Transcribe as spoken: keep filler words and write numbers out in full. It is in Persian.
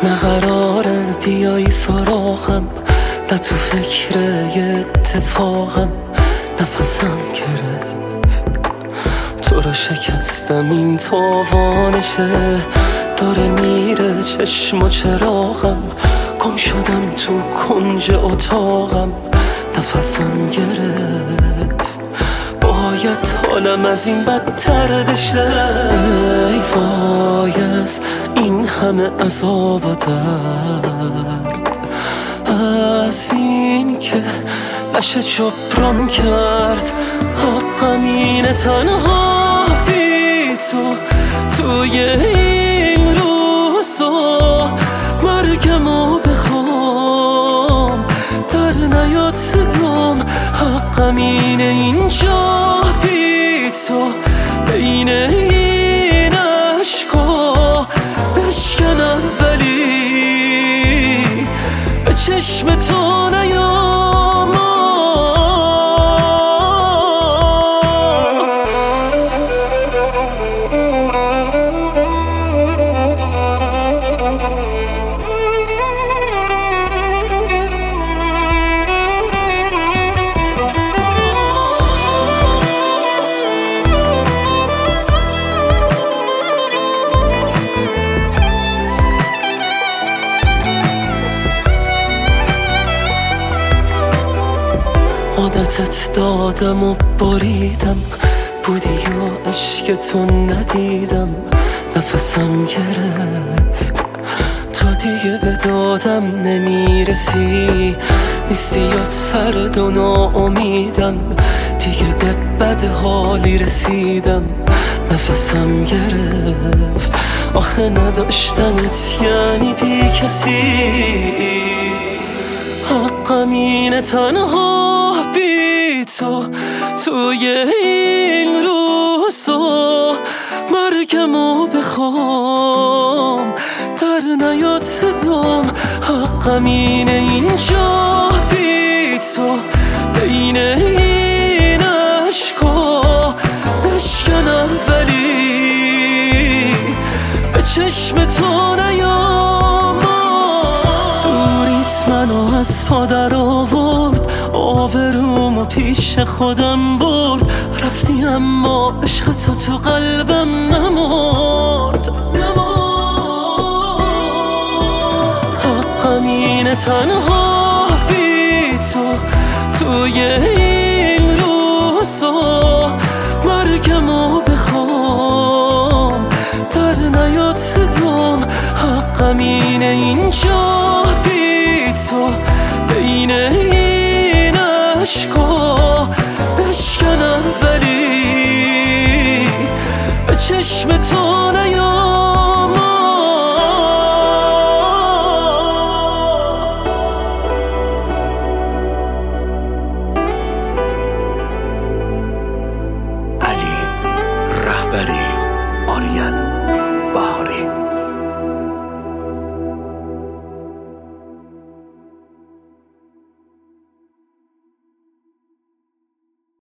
نه قراره بیایی سراغم، نه تو فکر یه اتفاقم. نفسم گرفت تو رو شکستم، این تاوانشه داره میره چشم و چراغم. گم شدم تو کنج اتاقم، نفسم گرفت باید حالم از این بدتر بشه. ای وای از این همه عذاب و درد، از این که نشه جبران کرد. حقم اینه تنها بی تو توی این روزا مرگمو بخوام، در نیاد صدام. حقم اینه اینجا بی تو بین این عشقا بشکنم، ولی به چشم تو نیام. عادتت دادم و بریدم، بودی یا عشق تو ندیدم. نفسم گرفت تو دیگه به دادم نمیرسی، نیستی یا سرد و ناامیدم. دیگه به بد حالی رسیدم، نفسم گرفت. آخه نداشتنت یعنی بی کسی. حقم اینه تنها بی تو توی این روزا مرگمو بخوام، در نیاد صدام. حقم اینه اینجا بی تو بین این عشقا بشکنم، ولی به چشم تو نیام. دوریت منو از پا در آورد، آبرومو پیش خودم برد. رفتی اما عشق تو تو قلبم نمرد. حقم اینه تنها بی تو توی این روزا مرگمو بخوام، در نیاد صدام. حقم اینه اینجا بی تو بین این عشقا بشکنم، ولی به چشم تو